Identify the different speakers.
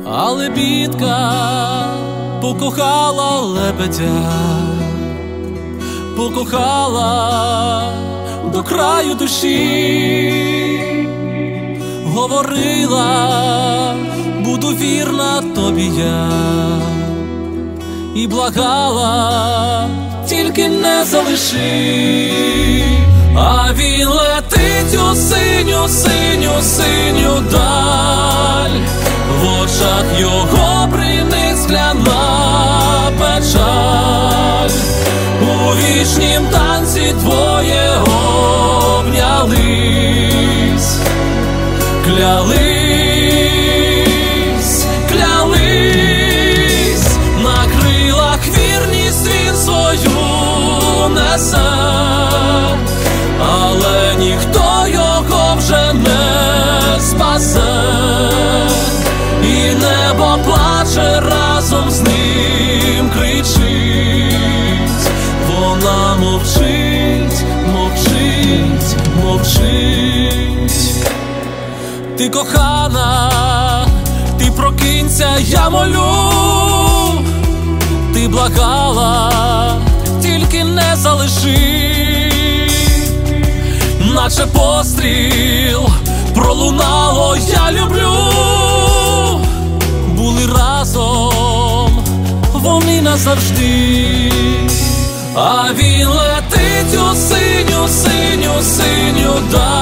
Speaker 1: але бідка покохала лебедя, покохала до краю душі, говорила, буду вірна тобі я, і благала, тільки не залиши. А він летить у синю, синю, синю даль, в очах його бринить скляна печаль. У вічнім танці двоє обнялись, клялись, клялись, на крилах вірність він свою несе, але ніхто його вже не спасе, і небо плаче разом з ним, кричить, вона мовчить, мовчить, мовчить. Ти кохана, ти прокинься, я молю, ти благала, тільки не залиши. Наче постріл пролунало, я люблю, були разом вони назавжди. А він летить у синю, синю, синю даль,